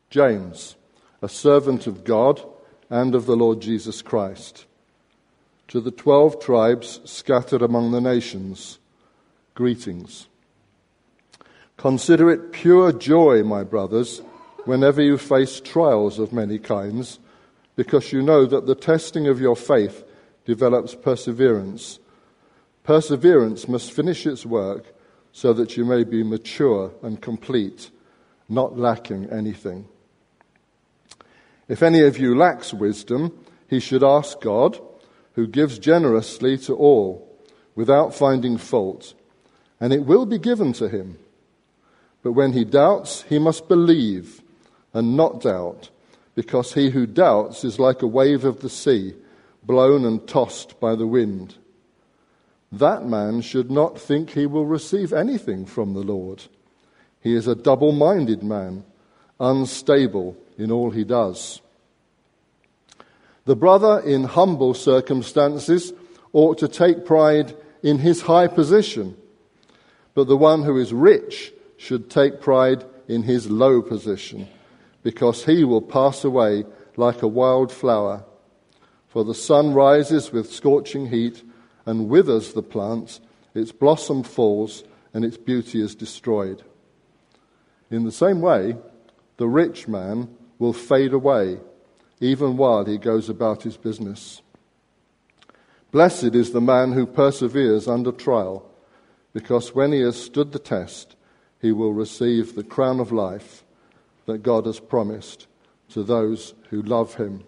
James, a servant of God and of the Lord Jesus Christ. To the 12 tribes scattered among the nations, greetings. Consider it pure joy, my brothers, whenever you face trials of many kinds, because you know that the testing of your faith develops perseverance. Perseverance must finish its work so that you may be mature and complete, not lacking anything. If any of you lacks wisdom, he should ask God, who gives generously to all, without finding fault, and it will be given to him. But when he doubts, he must believe and not doubt, because he who doubts is like a wave of the sea, blown and tossed by the wind. That man should not think he will receive anything from the Lord. He is a double-minded man, unstable in all he does. The brother in humble circumstances ought to take pride in his high position, but the one who is rich should take pride in his low position, because he will pass away like a wild flower. For the sun rises with scorching heat and withers the plant, its blossom falls, and its beauty is destroyed. In the same way, the rich man will fade away, even while he goes about his business. Blessed is the man who perseveres under trial, because when he has stood the test, he will receive the crown of life that God has promised to those who love him.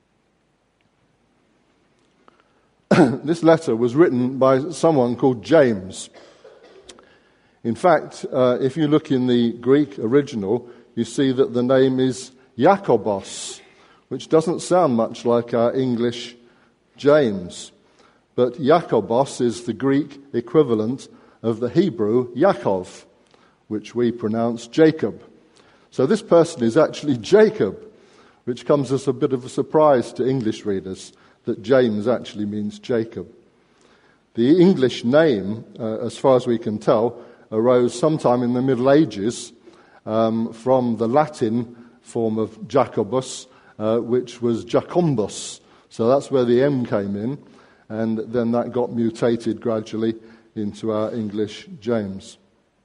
This letter was written by someone called James. In fact, if you look in the Greek original, you see that the name is Jacobos, which doesn't sound much like our English James. But Jacobos is the Greek equivalent of the Hebrew Yaakov, which we pronounce Jacob. So this person is actually Jacob, which comes as a bit of a surprise to English readers, that James actually means Jacob. The English name, as far as we can tell, arose sometime in the Middle Ages from the Latin form of Jacobus, which was Jacombus. So that's where the M came in, and then that got mutated gradually into our English James.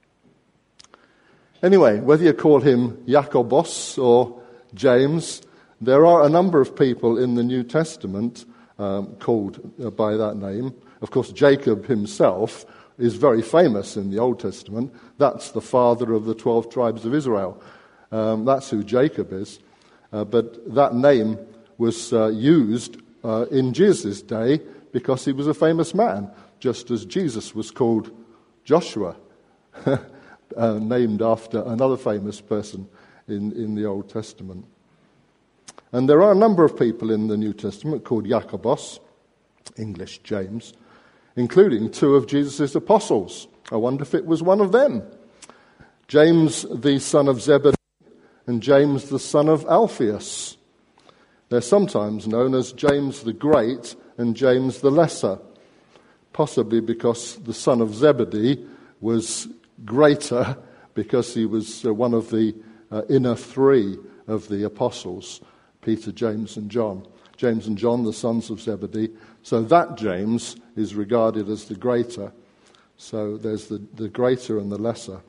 Anyway, whether you call him Jacobos or James, there are a number of people in the New Testament called by that name. Of course, Jacob himself is very famous in the Old Testament. That's the father of the 12 tribes of Israel. That's who Jacob is. But that name was used in Jesus' day because he was a famous man, just as Jesus was called Joshua, named after another famous person in the Old Testament. And there are a number of people in the New Testament called Jacobos, English James, including 2 of Jesus' apostles. I wonder if it was one of them. James, the son of Zebedee, and James, the son of Alphaeus. They're sometimes known as James the Great and James the Lesser, possibly because the son of Zebedee was greater because he was one of the inner 3 of the apostles, Peter, James, and John. James and John, the sons of Zebedee. So that James is regarded as the greater. So there's the greater and the lesser.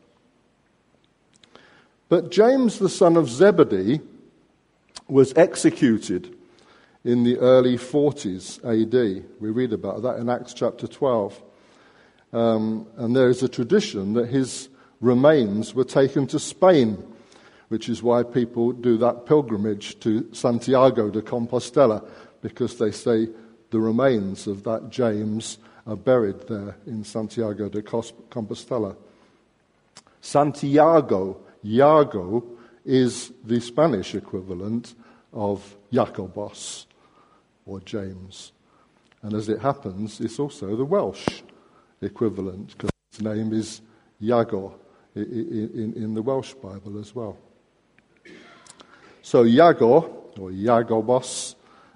But James, the son of Zebedee, was executed in the early 40s AD. We read about that in Acts chapter 12. And there is a tradition that his remains were taken to Spain, which is why people do that pilgrimage to Santiago de Compostela, because they say the remains of that James are buried there in Santiago de Compostela. Santiago, Iago, is the Spanish equivalent of Jacobos, or James. And as it happens, it's also the Welsh equivalent, because his name is Iago in the Welsh Bible as well. So Iago, or Iagobos,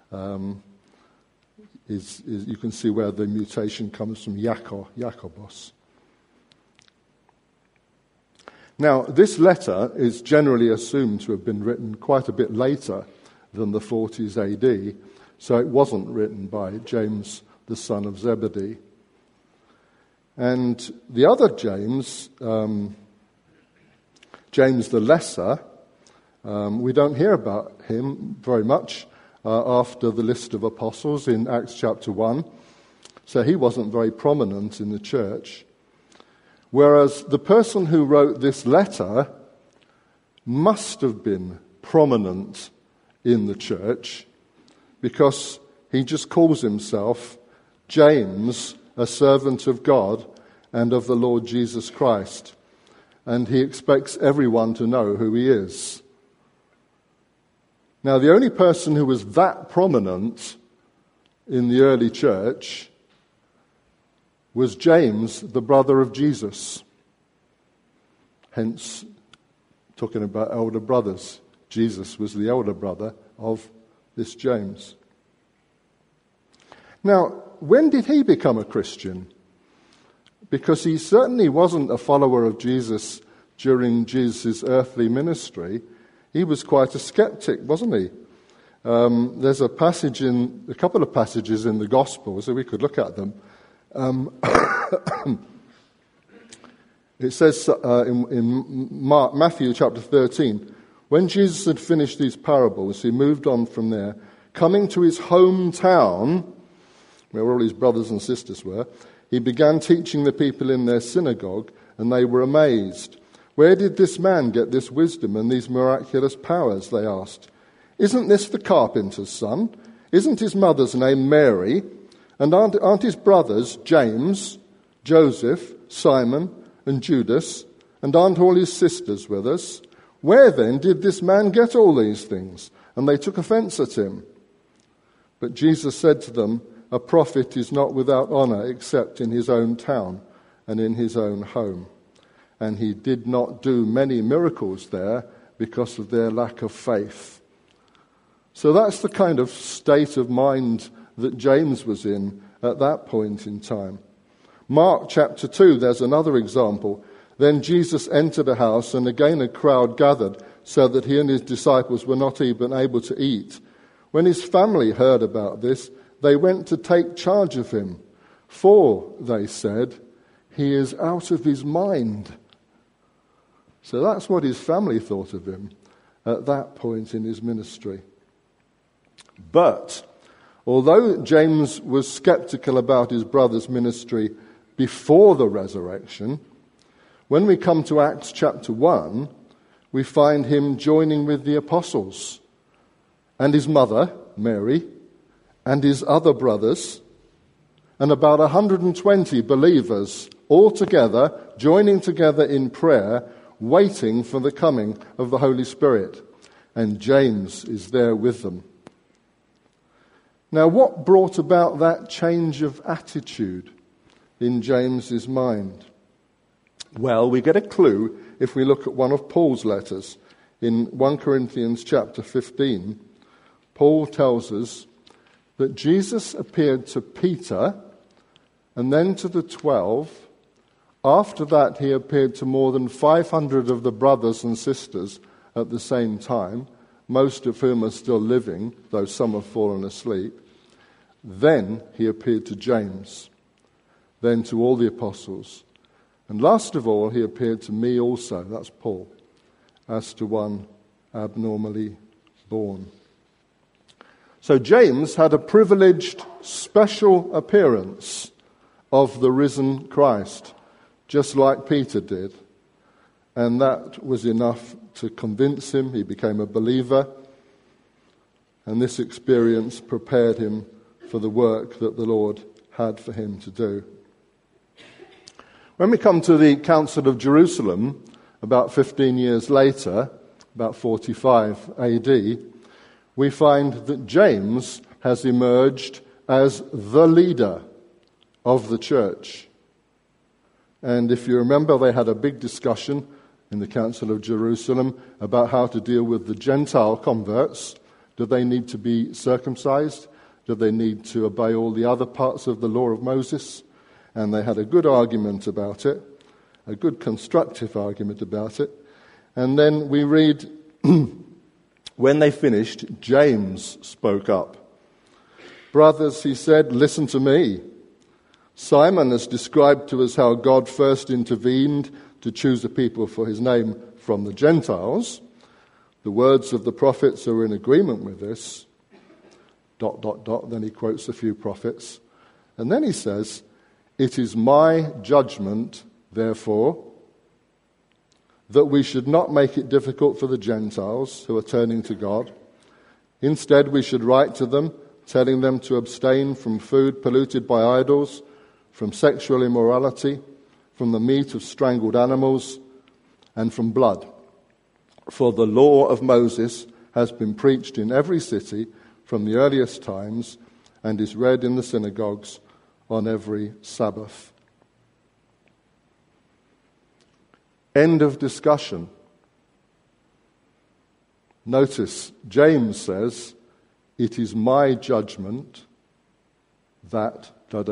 is you can see where the mutation comes from, Jacobos. Now, this letter is generally assumed to have been written quite a bit later than the 40s AD, so it wasn't written by James, the son of Zebedee. And the other James, James the Lesser, we don't hear about him very much after the list of apostles in Acts chapter 1, so he wasn't very prominent in the church. Whereas the person who wrote this letter must have been prominent in the church, because he just calls himself James, a servant of God and of the Lord Jesus Christ. And he expects everyone to know who he is. Now, the only person who was that prominent in the early church was James, the brother of Jesus. Hence, talking about elder brothers, Jesus was the elder brother of this James. Now, when did he become a Christian? Because he certainly wasn't a follower of Jesus during Jesus' earthly ministry. He was quite a skeptic, wasn't he? There's a couple of passages in the Gospels, so we could look at them. It says in Matthew chapter 13, when Jesus had finished these parables, he moved on from there, coming to his hometown, where all his brothers and sisters were. He began teaching the people in their synagogue, and they were amazed. Where did this man get this wisdom and these miraculous powers, they asked. Isn't this the carpenter's son? Isn't his mother's name Mary? And aren't his brothers James, Joseph, Simon, and Judas? And aren't all his sisters with us? Where then did this man get all these things? And they took offense at him. But Jesus said to them, a prophet is not without honor except in his own town and in his own home. And he did not do many miracles there because of their lack of faith. So that's the kind of state of mind that James was in at that point in time. Mark chapter 2, there's another example. Then Jesus entered a house, and again a crowd gathered, so that he and his disciples were not even able to eat. When his family heard about this, they went to take charge of him. For, they said, he is out of his mind. So that's what his family thought of him at that point in his ministry. But although James was skeptical about his brother's ministry before the resurrection, when we come to Acts chapter 1, we find him joining with the apostles and his mother, Mary, and his other brothers, and about 120 believers all together, joining together in prayer, waiting for the coming of the Holy Spirit. And James is there with them. Now, what brought about that change of attitude in James's mind? Well, we get a clue if we look at one of Paul's letters. In 1 Corinthians chapter 15, Paul tells us that Jesus appeared to Peter and then to the 12. After that, he appeared to more than 500 of the brothers and sisters at the same time, most of whom are still living, though some have fallen asleep. Then he appeared to James, then to all the apostles. And last of all, he appeared to me also, that's Paul, as to one abnormally born. So James had a privileged, special appearance of the risen Christ, just like Peter did. And that was enough to convince him. He became a believer. And this experience prepared him for the work that the Lord had for him to do. When we come to the Council of Jerusalem, about 15 years later, about 45 AD, we find that James has emerged as the leader of the church. And if you remember, they had a big discussion in the Council of Jerusalem about how to deal with the Gentile converts. Do they need to be circumcised? Do they need to obey all the other parts of the law of Moses? And they had a good argument about it. a good constructive argument about it. And then we read, when they finished, James spoke up. "Brothers," he said, "listen to me. Simon has described to us how God first intervened to choose a people for his name from the Gentiles. The words of the prophets are in agreement with this. ... Then he quotes a few prophets. And then he says, "It is my judgment, therefore, that we should not make it difficult for the Gentiles who are turning to God. Instead, we should write to them, telling them to abstain from food polluted by idols, from sexual immorality, from the meat of strangled animals, and from blood. For the law of Moses has been preached in every city from the earliest times and is read in the synagogues on every Sabbath." End of discussion. Notice, James says, "It is my judgment that ...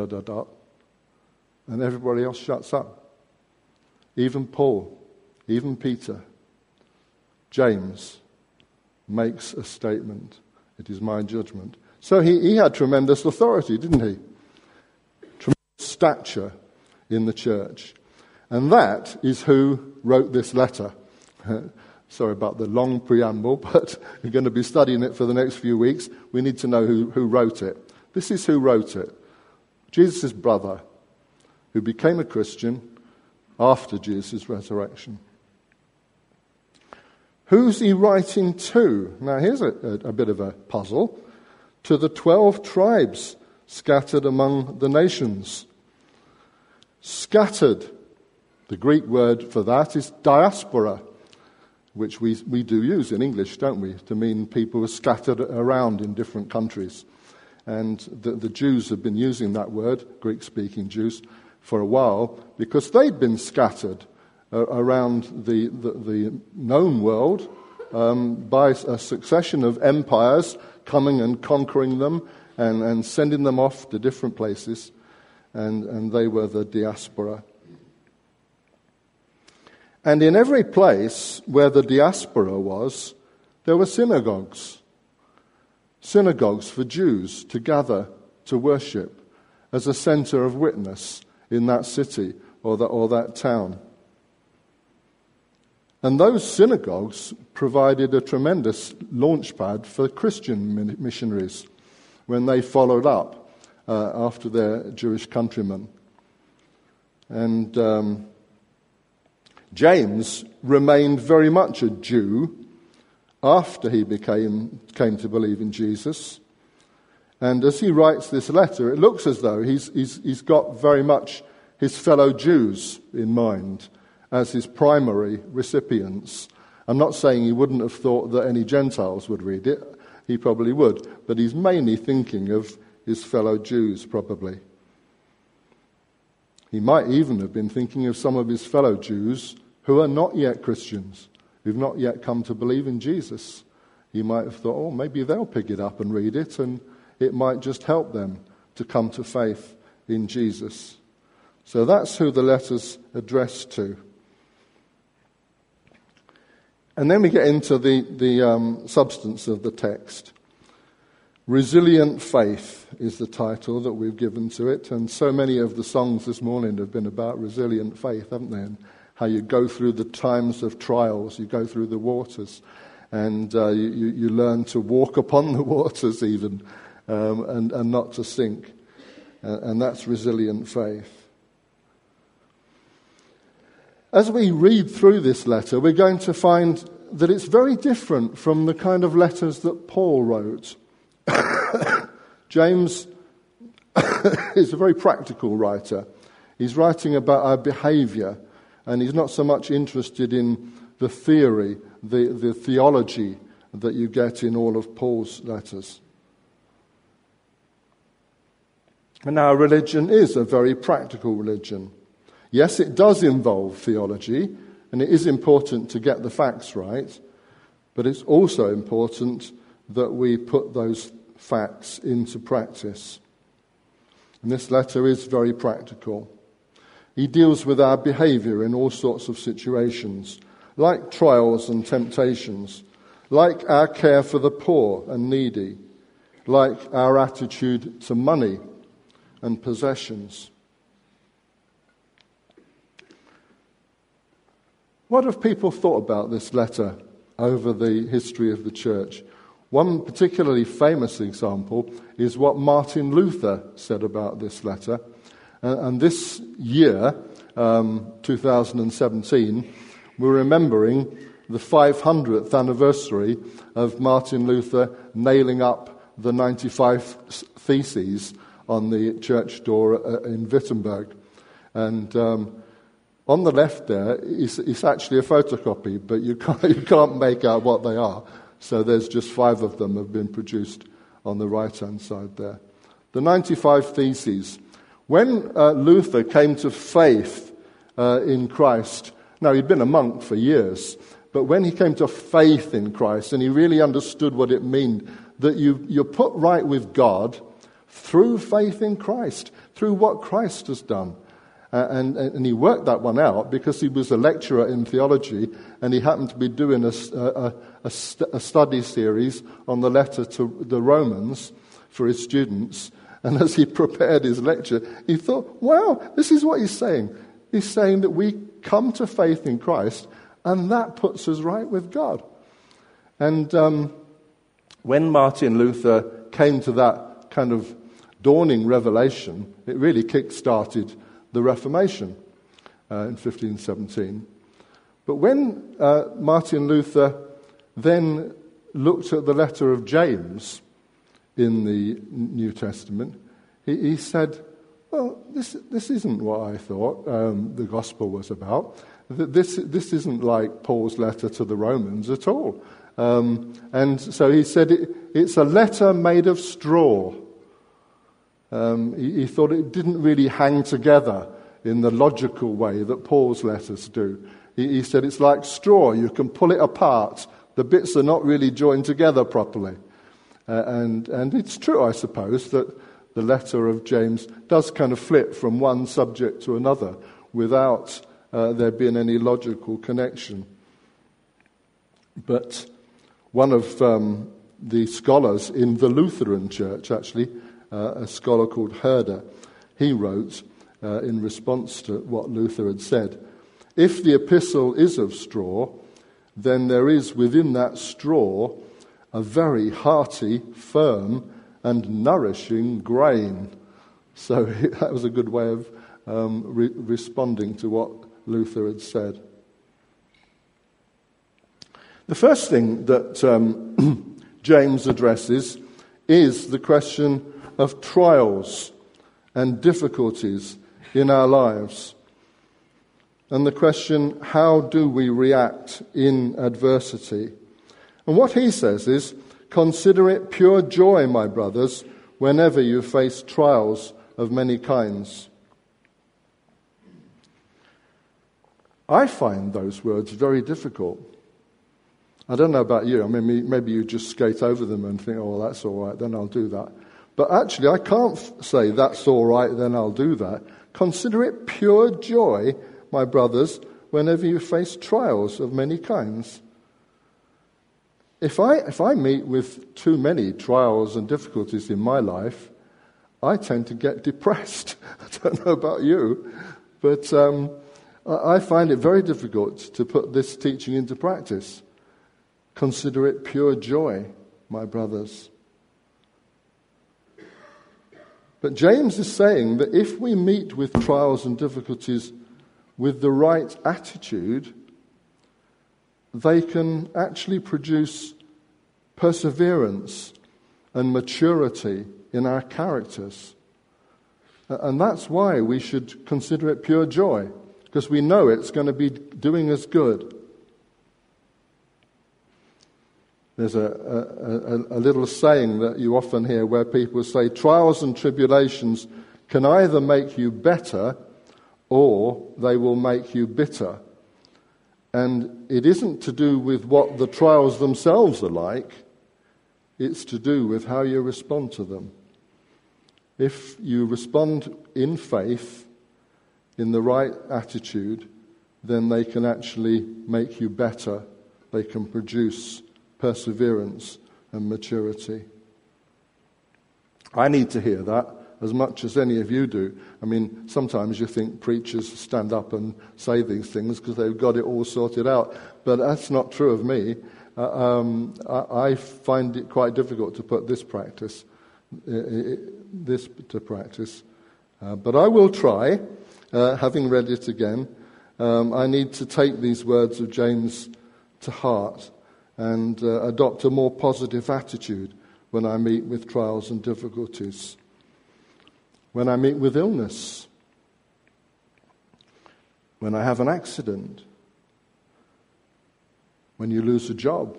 and everybody else shuts up. Even Paul, even Peter. James makes a statement. It is my judgment. So he had tremendous authority, didn't he? Tremendous stature in the church. And that is who wrote this letter. Sorry about the long preamble, but we're going to be studying it for the next few weeks. We need to know who wrote it. This is who wrote it. Jesus' brother, who became a Christian after Jesus' resurrection. Who's he writing to? Now here's a bit of a puzzle. To the 12 tribes scattered among the nations. Scattered. The Greek word for that is diaspora, which we do use in English, don't we, to mean people who are scattered around in different countries. And the Jews have been using that word, Greek-speaking Jews, for a while because they'd been scattered around the known world by a succession of empires coming and conquering them and sending them off to different places. And they were the diaspora. And in every place where the diaspora was, there were synagogues. Synagogues for Jews to gather to worship as a center of witness in that city or that town. And those synagogues provided a tremendous launchpad for Christian missionaries when they followed up after their Jewish countrymen. And James remained very much a Jew after he came to believe in Jesus. And as he writes this letter, it looks as though he's got very much his fellow Jews in mind as his primary recipients. I'm not saying he wouldn't have thought that any Gentiles would read it. He probably would. But he's mainly thinking of his fellow Jews, probably. He might even have been thinking of some of his fellow Jews who are not yet Christians, who've not yet come to believe in Jesus. He might have thought, oh, maybe they'll pick it up and read it, and it might just help them to come to faith in Jesus. So that's who the letter's addressed to. And then we get into the substance of the text. Resilient Faith is the title that we've given to it, and so many of the songs this morning have been about resilient faith, haven't they? And how you go through the times of trials, you go through the waters, and you learn to walk upon the waters even, and not to sink. And that's resilient faith. As we read through this letter, we're going to find that it's very different from the kind of letters that Paul wrote. James is a very practical writer. He's writing about our behavior, and he's not so much interested in the theory, the theology that you get in all of Paul's letters. And our religion is a very practical religion. Yes, it does involve theology, and it is important to get the facts right, but it's also important that we put those facts into practice. And this letter is very practical. He deals with our behavior in all sorts of situations, like trials and temptations, like our care for the poor and needy, like our attitude to money and possessions. What have people thought about this letter over the history of the church? One particularly famous example is what Martin Luther said about this letter. And this year, 2017, we're remembering the 500th anniversary of Martin Luther nailing up the 95 Theses on the church door in Wittenberg. And on the left there, it's actually a photocopy, but you can't make out what they are. So there's just 5 of them have been produced on the right-hand side there. The 95 Theses. When Luther came to faith in Christ, now he'd been a monk for years, but when he came to faith in Christ and he really understood what it meant, that you're put right with God through faith in Christ, through what Christ has done. And he worked that one out because he was a lecturer in theology and he happened to be doing a study series on the letter to the Romans for his students. And as he prepared his lecture, he thought, wow, this is what he's saying. He's saying that we come to faith in Christ and that puts us right with God. And when Martin Luther came to that kind of dawning revelation, it really kick-started the Reformation in 1517. But when Martin Luther then looked at the letter of James in the New Testament, he said, well, this isn't what I thought the gospel was about. This isn't like Paul's letter to the Romans at all. And so he said it's a letter made of straw. He thought it didn't really hang together in the logical way that Paul's letters do. He said it's like straw. You can pull it apart. The bits are not really joined together properly. And it's true, I suppose, that the letter of James does kind of flip from one subject to another without there being any logical connection. But one of the scholars in the Lutheran Church, actually, a scholar called Herder, he wrote in response to what Luther had said, if the epistle is of straw, then there is within that straw a very hearty, firm, and nourishing grain. So that was a good way of responding to what Luther had said. The first thing that James addresses is the question of trials and difficulties in our lives. And the question, how do we react in adversity? And what he says is, consider it pure joy, my brothers, whenever you face trials of many kinds. I find those words very difficult. I don't know about you. I mean, maybe you just skate over them and think, oh, well, that's all right, then I'll do that. But actually, I can't say, that's all right, then I'll do that. Consider it pure joy, my brothers, whenever you face trials of many kinds. If I meet with too many trials and difficulties in my life, I tend to get depressed. I don't know about you, but I find it very difficult to put this teaching into practice. Consider it pure joy, my brothers. But James is saying that if we meet with trials and difficulties with the right attitude, they can actually produce perseverance and maturity in our characters. And that's why we should consider it pure joy, because we know it's going to be doing us good. There's a little saying that you often hear where people say, trials and tribulations can either make you better or they will make you bitter. And it isn't to do with what the trials themselves are like, it's to do with how you respond to them. If you respond in faith, in the right attitude, then they can actually make you better. They can produce perseverance and maturity. I need to hear that as much as any of you do. I mean, sometimes you think preachers stand up and say these things because they've got it all sorted out, but that's not true of me. I find it quite difficult to put this to practice. But I will try, having read it again. I need to take these words of James to heart and adopt a more positive attitude when I meet with trials and difficulties, when I meet with illness, when I have an accident, when you lose a job,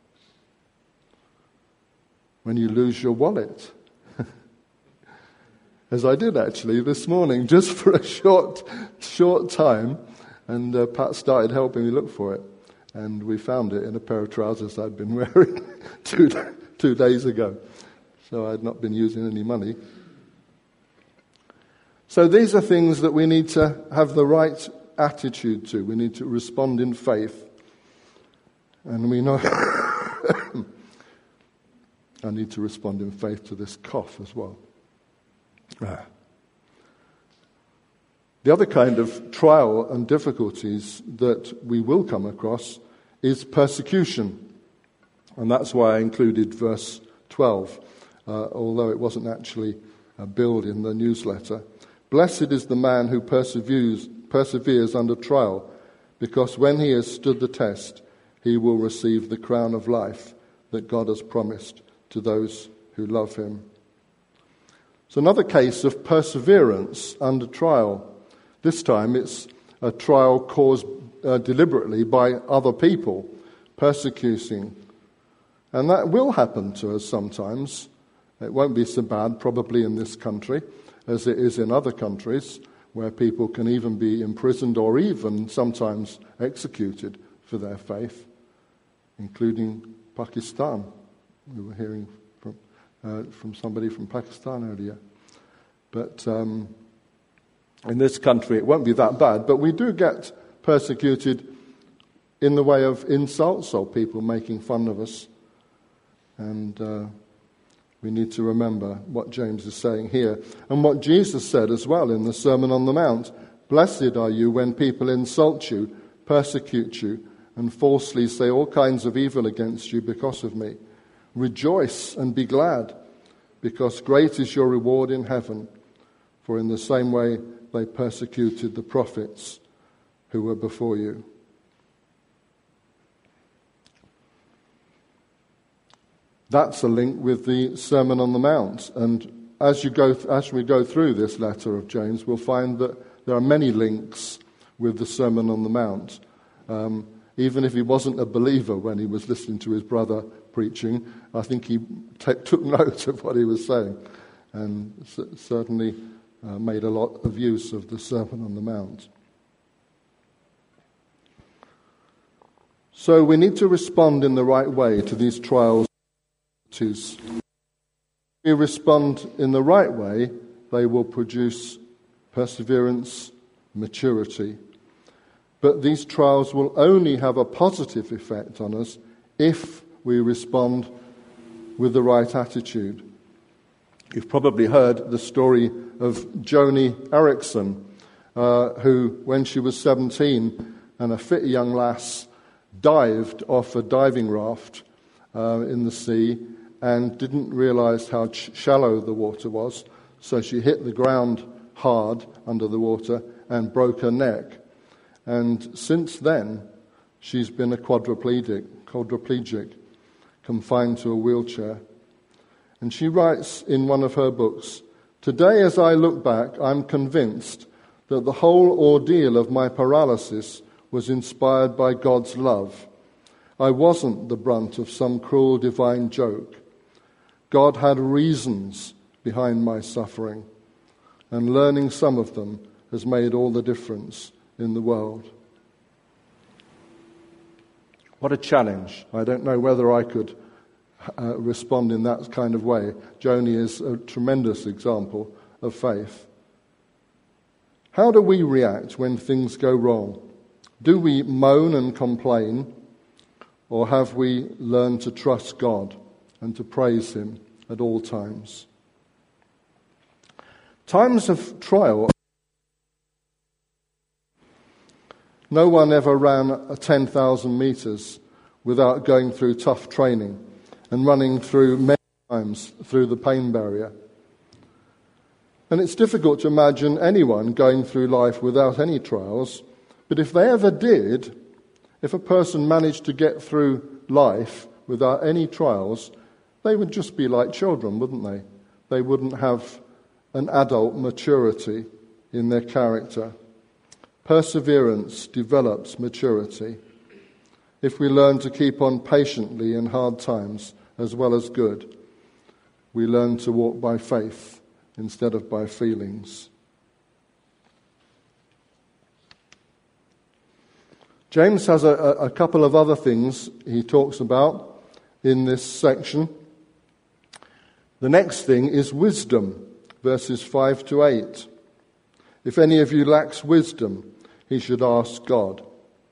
when you lose your wallet, as I did actually this morning, just for a short time, and Pat started helping me look for it, and we found it in a pair of trousers I'd been wearing 2 days ago, so I'd not been using any money. So these are things that we need to have the right attitude to. We need to respond in faith. And we know I need to respond in faith to this cough as well. The other kind of trial and difficulties that we will come across is persecution. And that's why I included verse 12, although it wasn't actually billed in the newsletter. Blessed is the man who perseveres under trial, because when he has stood the test, he will receive the crown of life that God has promised to those who love him. It's another case of perseverance under trial. This time it's a trial caused deliberately by other people persecuting. And that will happen to us sometimes. It won't be so bad probably in this country as it is in other countries where people can even be imprisoned or even sometimes executed for their faith, including Pakistan. We were hearing from somebody from Pakistan earlier. But in this country it won't be that bad, but we do get persecuted in the way of insults or people making fun of us. And we need to remember what James is saying here and what Jesus said as well in the Sermon on the Mount. Blessed are you when people insult you, persecute you, and falsely say all kinds of evil against you because of me. Rejoice and be glad, because great is your reward in heaven. For in the same way they persecuted the prophets who were before you. That's a link with the Sermon on the Mount. And as we go through this letter of James, we'll find that there are many links with the Sermon on the Mount. Even if he wasn't a believer when he was listening to his brother preaching, I think he took note of what he was saying and certainly made a lot of use of the Sermon on the Mount. So we need to respond in the right way to these trials. If we respond in the right way, they will produce perseverance, maturity. But these trials will only have a positive effect on us if we respond with the right attitude. You've probably heard the story of Joni Eareckson, who, when she was 17 and a fit young lass, dived off a diving raft in the sea and didn't realize how shallow the water was, so she hit the ground hard under the water and broke her neck. And since then, she's been a quadriplegic, confined to a wheelchair. And she writes in one of her books, "Today, as I look back, I'm convinced that the whole ordeal of my paralysis was inspired by God's love. I wasn't the brunt of some cruel divine joke. God had reasons behind my suffering, and learning some of them has made all the difference in the world." What a challenge. I don't know whether I could respond in that kind of way. Joni is a tremendous example of faith. How do we react when things go wrong? Do we moan and complain, or have we learned to trust God and to praise Him at all times? Times of trial. No one ever ran 10,000 meters without going through tough training and running through many times through the pain barrier. And it's difficult to imagine anyone going through life without any trials, but if they ever did, if a person managed to get through life without any trials, they would just be like children, wouldn't they? They wouldn't have an adult maturity in their character. Perseverance develops maturity. If we learn to keep on patiently in hard times as well as good, we learn to walk by faith instead of by feelings. James has a couple of other things he talks about in this section. The next thing is wisdom, verses 5 to 8. If any of you lacks wisdom, he should ask God.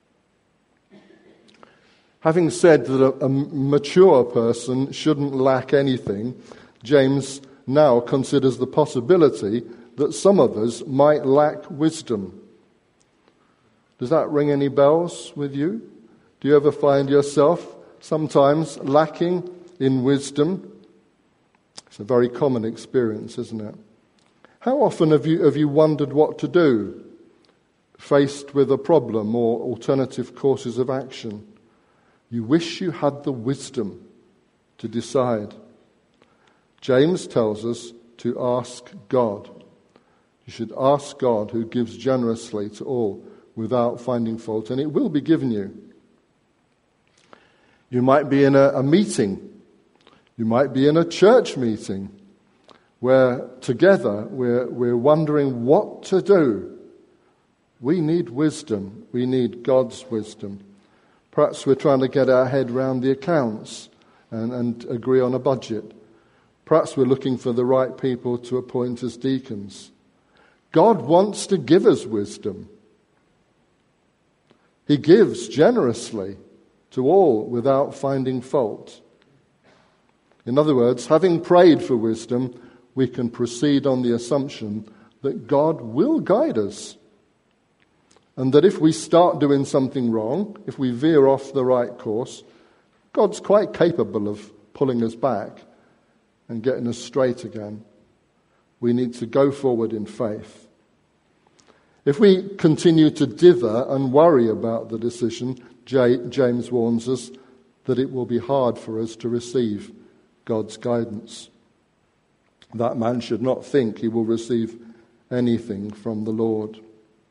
Having said that a mature person shouldn't lack anything, James now considers the possibility that some of us might lack wisdom. Does that ring any bells with you? Do you ever find yourself sometimes lacking in wisdom? It's a very common experience, isn't it? How often have you wondered what to do, faced with a problem or alternative courses of action? You wish you had the wisdom to decide. James tells us to ask God. You should ask God, who gives generously to all without finding fault, and it will be given you. You might be in a meeting. You might be in a church meeting where together we're wondering what to do. We need wisdom. We need God's wisdom. Perhaps we're trying to get our head round the accounts and agree on a budget. Perhaps we're looking for the right people to appoint as deacons. God wants to give us wisdom. He gives generously to all without finding fault. In other words, having prayed for wisdom, we can proceed on the assumption that God will guide us. And that if we start doing something wrong, if we veer off the right course, God's quite capable of pulling us back and getting us straight again. We need to go forward in faith. If we continue to dither and worry about the decision, James warns us that it will be hard for us to receive God's guidance. That man should not think he will receive anything from the Lord.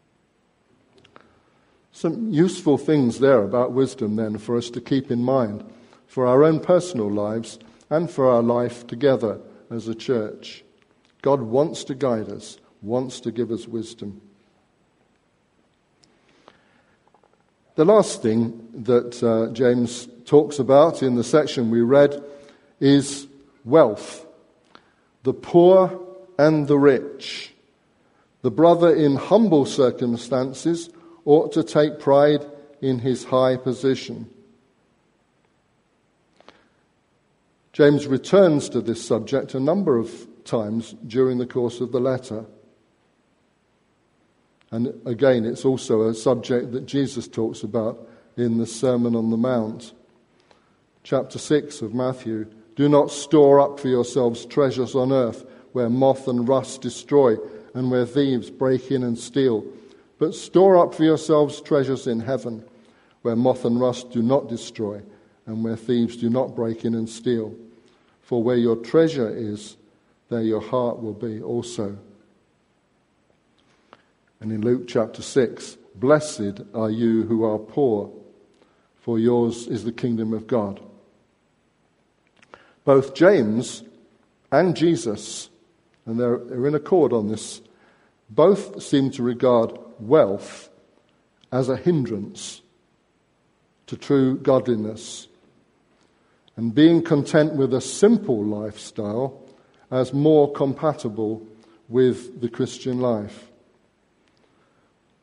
Some useful things there about wisdom then for us to keep in mind for our own personal lives and for our life together as a church. God wants to guide us, wants to give us wisdom. The last thing that James talks about in the section we read is wealth. The poor and the rich. The brother in humble circumstances ought to take pride in his high position. James returns to this subject a number of times during the course of the letter. And again, it's also a subject that Jesus talks about in the Sermon on the Mount. Chapter 6 of Matthew. Do not store up for yourselves treasures on earth, where moth and rust destroy, and where thieves break in and steal. But store up for yourselves treasures in heaven, where moth and rust do not destroy, and where thieves do not break in and steal. For where your treasure is, there your heart will be also. And in Luke chapter 6, blessed are you who are poor, for yours is the kingdom of God. Both James and Jesus, and they're in accord on this, both seem to regard wealth as a hindrance to true godliness, and being content with a simple lifestyle as more compatible with the Christian life.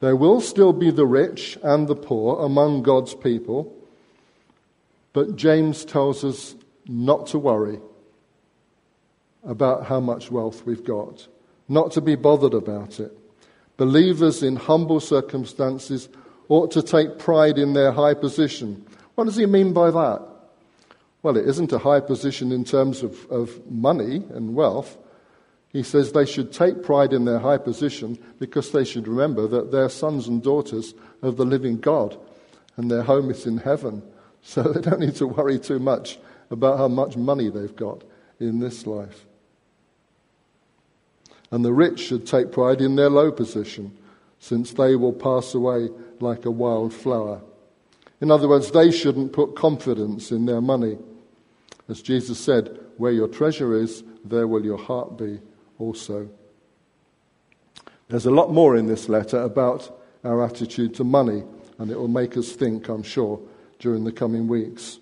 There will still be the rich and the poor among God's people, but James tells us not to worry about how much wealth we've got, not to be bothered about it. Believers in humble circumstances ought to take pride in their high position. What does he mean by that? Well, it isn't a high position in terms of money and wealth. He says they should take pride in their high position because they should remember that they're sons and daughters of the living God and their home is in heaven. So they don't need to worry too much about how much money they've got in this life. And the rich should take pride in their low position, since they will pass away like a wild flower. In other words, they shouldn't put confidence in their money. As Jesus said, where your treasure is, there will your heart be also. There's a lot more in this letter about our attitude to money, and it will make us think, I'm sure, during the coming weeks.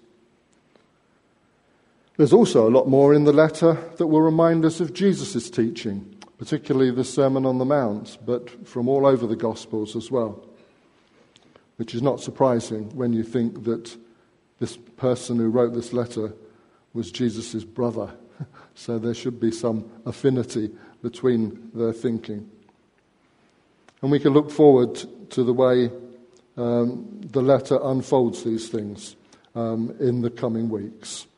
There's also a lot more in the letter that will remind us of Jesus' teaching, particularly the Sermon on the Mount, but from all over the Gospels as well, which is not surprising when you think that this person who wrote this letter was Jesus' brother. So there should be some affinity between their thinking. And we can look forward to the way the letter unfolds these things in the coming weeks.